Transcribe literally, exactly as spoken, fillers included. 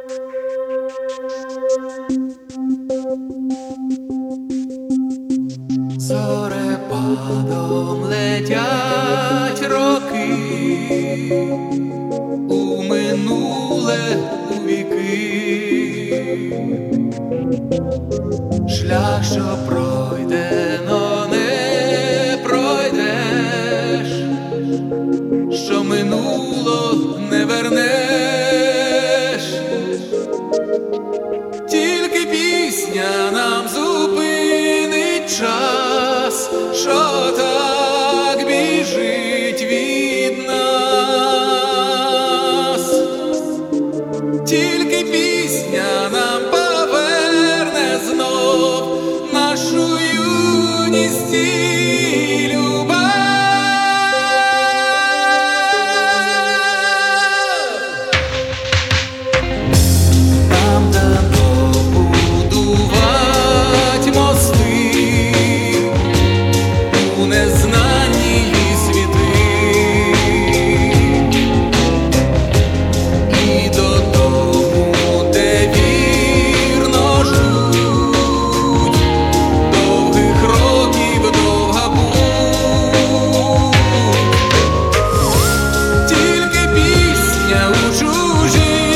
Зорепадом летять роки у минуле, у віки. Шлях, що пройдено, не пройдеш, що минуло не вернеш. Тільки пісня нам зупинить час, що так біжить від нас. Тільки пісня нам поверне знов нашу юність і любов. Нам дано будувати мости у незнанні світи, і додому, де вірно ждуть, довгих років довга путь. Тільки пісня у чужій